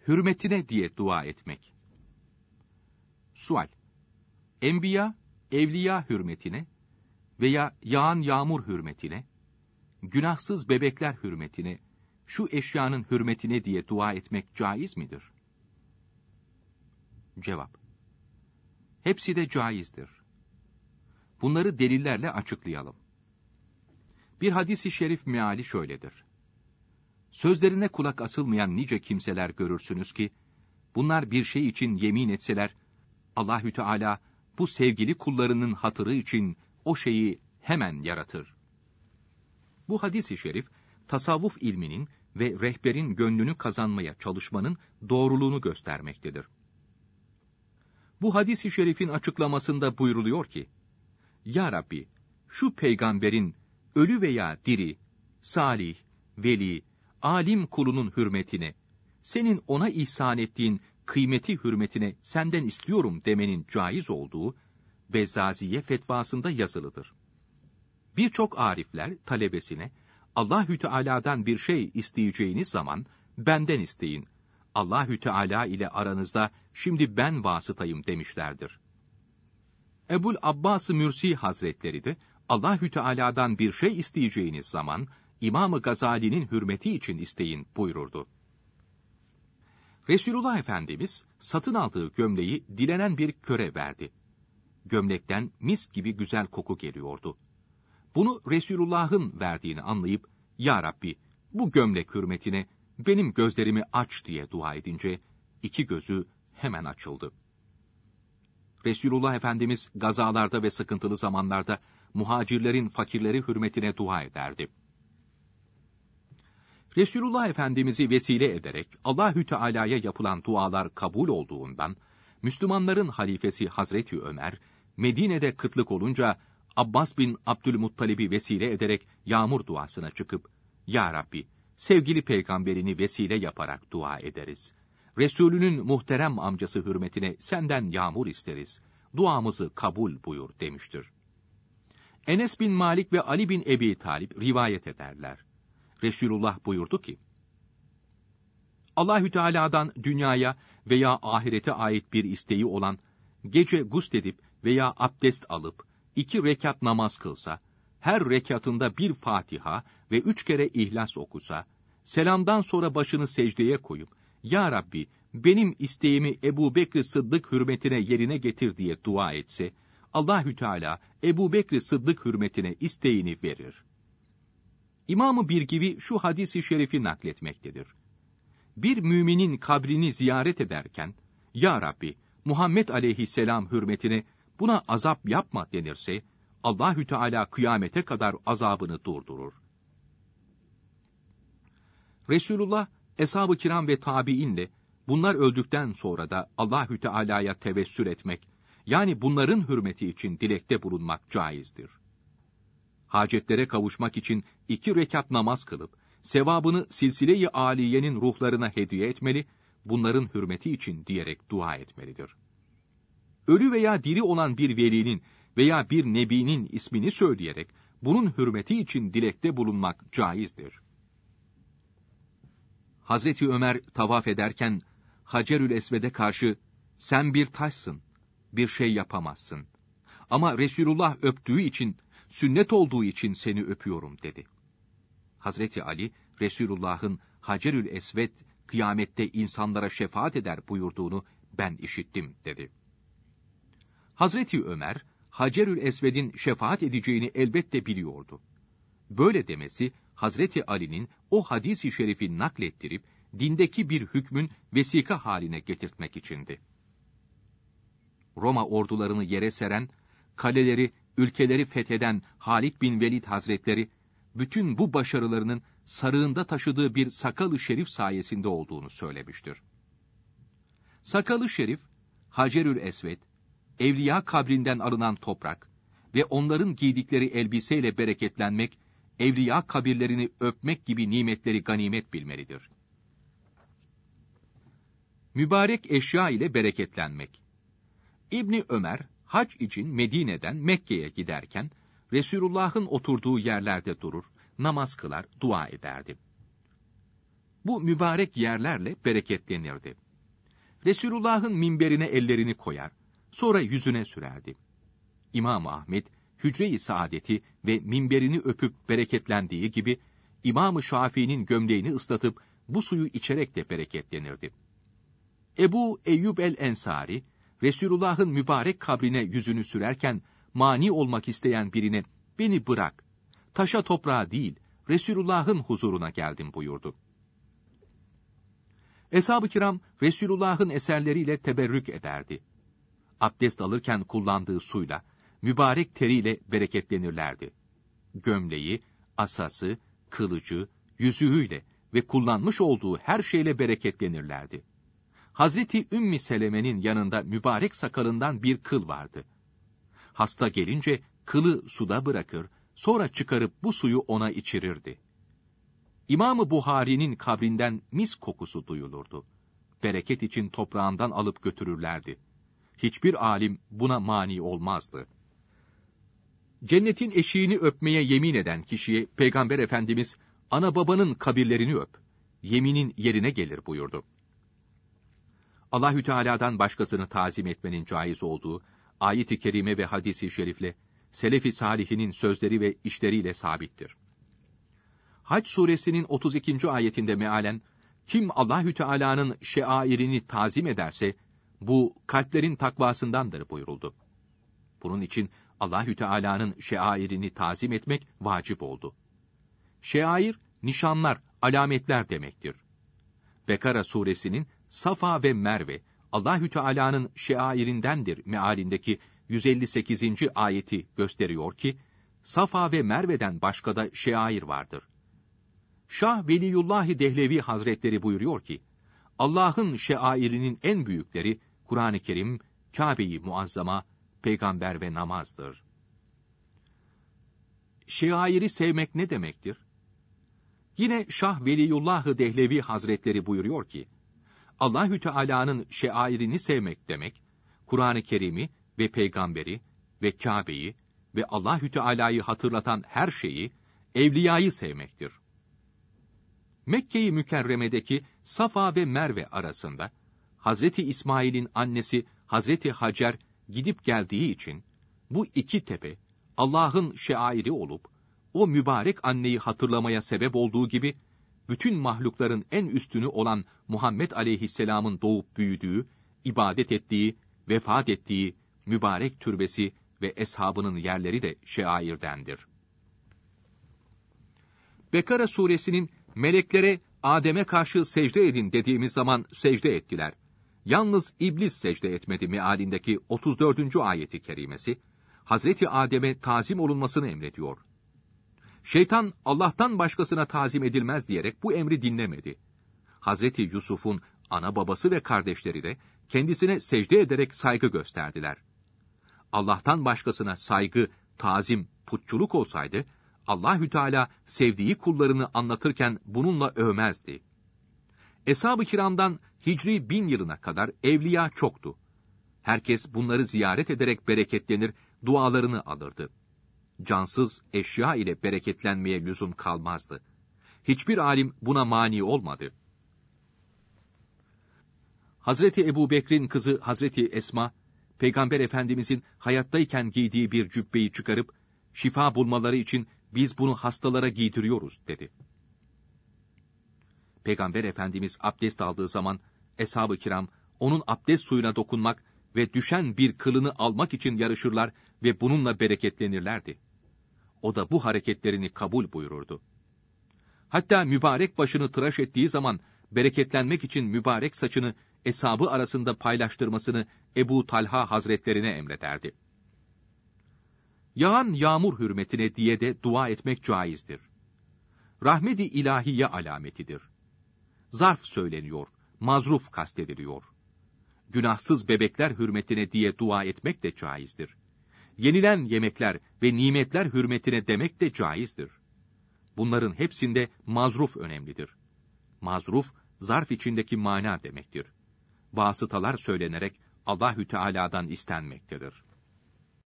hürmetine diye dua etmek. Sual: Enbiya, evliya hürmetine veya yağan yağmur hürmetine, günahsız bebekler hürmetine, şu eşyanın hürmetine diye dua etmek caiz midir? Cevap: Hepsi de caizdir. Bunları delillerle açıklayalım. Bir hadis-i şerif meali şöyledir: Sözlerine kulak asılmayan nice kimseler görürsünüz ki, bunlar bir şey için yemin etseler, Allahü Teala bu sevgili kullarının hatırı için o şeyi hemen yaratır. Bu hadis-i şerif, tasavvuf ilminin ve rehberin gönlünü kazanmaya çalışmanın doğruluğunu göstermektedir. Bu hadis-i şerifin açıklamasında buyruluyor ki, Ya Rabbi, şu peygamberin ölü veya diri, salih, veli, alim kulunun hürmetine, senin ona ihsan ettiğin kıymeti hürmetine senden istiyorum demenin caiz olduğu, Bezzaziye fetvasında yazılıdır. Birçok arifler talebesine, Allahü Teala'dan bir şey isteyeceğiniz zaman, benden isteyin. Allahü Teala ile aranızda şimdi ben vasıtayım demişlerdir. Ebul Abbas-ı Mürsi Hazretleri de, Allahü Teala'dan bir şey isteyeceğiniz zaman, İmam-ı Gazali'nin hürmeti için isteyin buyururdu. Resulullah Efendimiz, satın aldığı gömleği dilenen bir köre verdi. Gömlekten mis gibi güzel koku geliyordu. Bunu Resulullah'ın verdiğini anlayıp, Ya Rabbi, bu gömlek hürmetine benim gözlerimi aç diye dua edince, iki gözü hemen açıldı. Resulullah Efendimiz gazalarda ve sıkıntılı zamanlarda muhacirlerin fakirleri hürmetine dua ederdi. Resulullah Efendimiz'i vesile ederek Allahü Teala'ya yapılan dualar kabul olduğundan, Müslümanların halifesi Hazreti Ömer, Medine'de kıtlık olunca Abbas bin Abdülmuttalib'i vesile ederek yağmur duasına çıkıp, Ya Rabbi, sevgili peygamberini vesile yaparak dua ederiz. Resulünün muhterem amcası hürmetine senden yağmur isteriz. Duamızı kabul buyur demiştir. Enes bin Malik ve Ali bin Ebi Talib rivayet ederler. Resulullah buyurdu ki, Allahü Teala'dan dünyaya veya ahirete ait bir isteği olan, gece gusledip veya abdest alıp 2 rekat namaz kılsa, her rekatında bir Fatiha ve 3 kere İhlas okusa, selamdan sonra başını secdeye koyup, Ya Rabbi, benim isteğimi Ebu Bekr Sıddık hürmetine yerine getir diye dua etse, Allahü Teala Ebu Bekr Sıddık hürmetine isteğini verir. İmam-ı Birgivi şu hadis-i şerifi nakletmektedir. Bir müminin kabrini ziyaret ederken, Ya Rabbi, Muhammed aleyhisselam hürmetine buna azap yapma denirse, Allahü Teala kıyamete kadar azabını durdurur. Resulullah, eshab-ı kiram ve tabiinle bunlar öldükten sonra da Allahü Teala'ya tevessül etmek, yani bunların hürmeti için dilekte bulunmak caizdir. Hacetlere kavuşmak için 2 rekat namaz kılıp, sevabını silsile-i âliyenin ruhlarına hediye etmeli, bunların hürmeti için diyerek dua etmelidir. Ölü veya diri olan bir velinin veya bir nebinin ismini söyleyerek, bunun hürmeti için dilekte bulunmak caizdir. Hazreti Ömer tavaf ederken, Hacerül Esved'e karşı, sen bir taşsın, bir şey yapamazsın. Ama Resulullah öptüğü için, sünnet olduğu için seni öpüyorum dedi. Hazreti Ali, Resulullah'ın Hacerül Esved, kıyamette insanlara şefaat eder buyurduğunu ben işittim dedi. Hazreti Ömer, Hacerül Esved'in şefaat edeceğini elbette biliyordu. Böyle demesi, Hazreti Ali'nin o hadis-i şerifi naklettirip, dindeki bir hükmün vesika haline getirtmek içindi. Roma ordularını yere seren, kaleleri, ülkeleri fetheden Halid bin Velid Hazretleri, bütün bu başarılarının sarığında taşıdığı bir sakal-ı şerif sayesinde olduğunu söylemiştir. Sakal-ı şerif, Hacerül Esved, evliya kabrinden alınan toprak ve onların giydikleri elbiseyle bereketlenmek, evliya kabirlerini öpmek gibi nimetleri ganimet bilmelidir. Mübarek eşya ile bereketlenmek. İbni Ömer, hac için Medine'den Mekke'ye giderken, Resulullah'ın oturduğu yerlerde durur, namaz kılar, dua ederdi. Bu mübarek yerlerle bereketlenirdi. Resulullah'ın minberine ellerini koyar, sonra yüzüne sürerdi. İmam Ahmed, hücre-i saadeti ve minberini öpüp bereketlendiği gibi, İmam-ı Şafii'nin gömleğini ıslatıp bu suyu içerek de bereketlenirdi. Ebu Eyyub el-Ensari, Resulullah'ın mübarek kabrine yüzünü sürerken, mani olmak isteyen birine, beni bırak, taşa toprağa değil, Resulullah'ın huzuruna geldim buyurdu. Eshab-ı kiram, Resulullah'ın eserleriyle teberrük ederdi. Abdest alırken kullandığı suyla, mübarek teriyle bereketlenirlerdi. Gömleği, asası, kılıcı, yüzüğüyle ve kullanmış olduğu her şeyle bereketlenirlerdi. Hazreti Ümmü Seleme'nin yanında mübarek sakalından bir kıl vardı. Hasta gelince kılı suda bırakır, sonra çıkarıp bu suyu ona içirirdi. İmam-ı Buhari'nin kabrinden mis kokusu duyulurdu. Bereket için toprağından alıp götürürlerdi. Hiçbir alim buna mani olmazdı. Cennetin eşiğini öpmeye yemin eden kişiye Peygamber Efendimiz, ana babanın kabirlerini öp, yeminin yerine gelir buyurdu. Allahü Teala'dan başkasını tazim etmenin caiz olduğu, ayet-i kerime ve hadis-i şerifle, selef-i salihinin sözleri ve işleriyle sabittir. Hac suresinin 32. ayetinde mealen, kim Allahü Teala'nın şeairini tazim ederse, bu kalplerin takvasındandır buyuruldu. Bunun için Allahü Teala'nın şeairini tazim etmek vacip oldu. Şeair, nişanlar, alametler demektir. Bekara suresinin Safa ve Merve, Allahü Teala'nın şeairindendir mealindeki 158. ayeti gösteriyor ki, Safa ve Merve'den başka da şeair vardır. Şah Veliyullah-ı Dehlevi Hazretleri buyuruyor ki, Allah'ın şeairinin en büyükleri, Kur'an-ı Kerim, Kâbe-i Muazzama, peygamber ve namazdır. Şeairi sevmek ne demektir? Yine Şah Veliyullah-ı Dehlevi Hazretleri buyuruyor ki, Allahü Teala'nın şeairini sevmek demek, Kur'an-ı Kerim'i ve peygamberi ve Kâbe'yi ve Allahü Teala'yı hatırlatan her şeyi, evliyayı sevmektir. Mekke-i Mükerreme'deki Safa ve Merve arasında, Hazreti İsmail'in annesi Hazreti Hacer gidip geldiği için, bu iki tepe, Allah'ın şeairi olup, o mübarek anneyi hatırlamaya sebep olduğu gibi, bütün mahlukların en üstünü olan Muhammed Aleyhisselam'ın doğup büyüdüğü, ibadet ettiği, vefat ettiği mübarek türbesi ve eshabının yerleri de şeairdendir. Bekara suresinin meleklere Adem'e karşı secde edin dediğimiz zaman secde ettiler. Yalnız iblis secde etmedi mealindeki 34. ayeti kerimesi, Hazreti Adem'e tazim olunmasını emrediyor. Şeytan Allah'tan başkasına tazim edilmez diyerek bu emri dinlemedi. Hazreti Yusuf'un ana babası ve kardeşleri de kendisine secde ederek saygı gösterdiler. Allah'tan başkasına saygı, tazim, putçuluk olsaydı, Allahü Teala sevdiği kullarını anlatırken bununla övmezdi. Eshab-ı kiramdan Hicri 1000 yılına kadar evliya çoktu. Herkes bunları ziyaret ederek bereketlenir, dualarını alırdı. Cansız eşya ile bereketlenmeye lüzum kalmazdı. Hiçbir alim buna mani olmadı. Hazreti Ebubekir'in kızı Hazreti Esma, Peygamber Efendimizin hayattayken giydiği bir cübbeyi çıkarıp, şifa bulmaları için biz bunu hastalara giydiriyoruz dedi. Peygamber Efendimiz abdest aldığı zaman, eshab-ı kiram, onun abdest suyuna dokunmak ve düşen bir kılını almak için yarışırlar ve bununla bereketlenirlerdi. O da bu hareketlerini kabul buyururdu. Hatta mübarek başını tıraş ettiği zaman, bereketlenmek için mübarek saçını eshabı arasında paylaştırmasını Ebu Talha Hazretlerine emrederdi. Yağan yağmur hürmetine diye de dua etmek caizdir. Rahmet-i ilahiye alametidir. Zarf söyleniyor, mazruf kastediliyor. Günahsız bebekler hürmetine diye dua etmek de caizdir. Yenilen yemekler ve nimetler hürmetine demek de caizdir. Bunların hepsinde mazruf önemlidir. Mazruf, zarf içindeki mana demektir. Vasıtalar söylenerek Allahü Teala'dan istenmektedir.